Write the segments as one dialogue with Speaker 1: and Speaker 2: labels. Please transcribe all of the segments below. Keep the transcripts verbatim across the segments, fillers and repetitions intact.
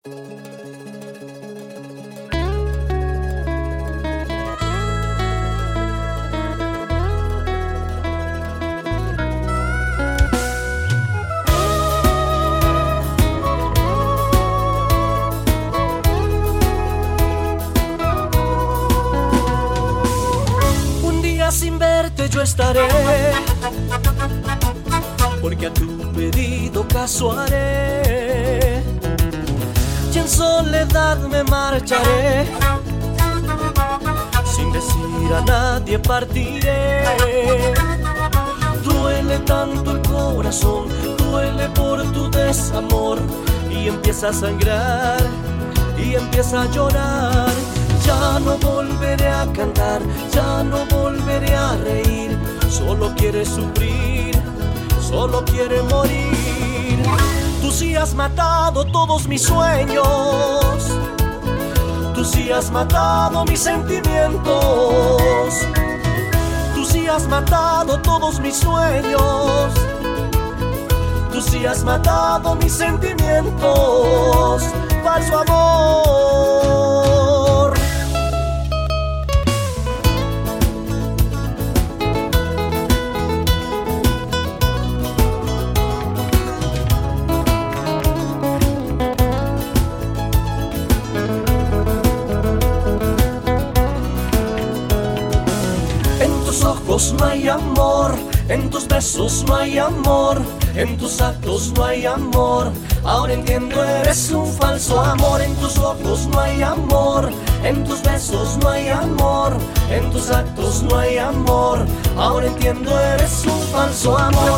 Speaker 1: Sin verte yo estaré, porque a tu pedido caso haré, y en soledad me marcharé, sin decir a nadie partiré. Duele tanto el corazón, duele por tu desamor, y empieza a sangrar, y empieza a llorar. Ya no volveré a cantar, ya no volveré a reír. Solo quiere sufrir, solo quiere morir. Tú sí has matado todos mis sueños, tú sí has matado mis sentimientos, tú sí has matado todos mis sueños, tú sí has matado mis sentimientos. Falso amor. No hay amor, en tus besos no hay amor, en tus actos no hay amor. Ahora entiendo, eres un falso amor. En tus ojos no hay amor, en tus besos no hay amor, en tus actos no hay amor. Ahora entiendo, eres un falso amor.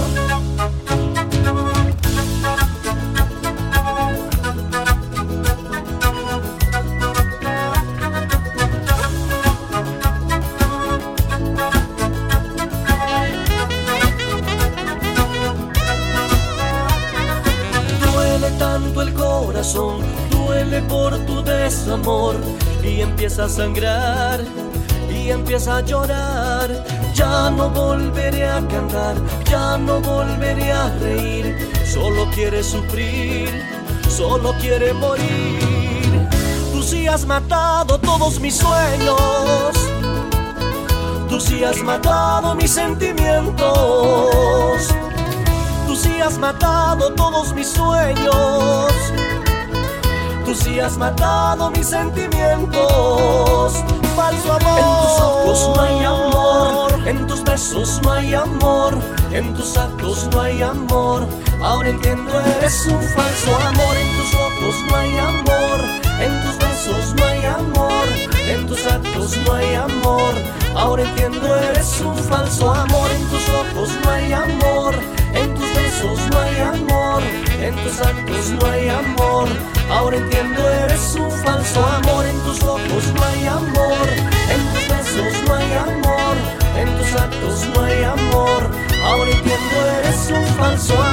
Speaker 1: Duele por tu desamor, y empieza a sangrar, y empieza a llorar. Ya no volveré a cantar, ya no volveré a reír. Solo quiere sufrir, solo quiere morir. Tú sí has matado todos mis sueños, tú sí has matado mis sentimientos, tú sí has matado todos mis sueños, tú sí has matado mis sentimientos. Falso amor. En tus ojos no hay amor, en tus besos no hay amor, en tus actos no hay amor. Ahora entiendo, eres un falso amor. En tus ojos no hay amor, en tus besos no hay amor, en tus actos no hay amor. Ahora entiendo, eres un falso amor. En tus ojos no hay amor, en tus besos no hay amor, en tus actos no hay amor. Ahora entiendo, eres un falso amor. En tus ojos no hay amor, en tus besos no hay amor, en tus actos no hay amor. Ahora entiendo, eres un falso amor.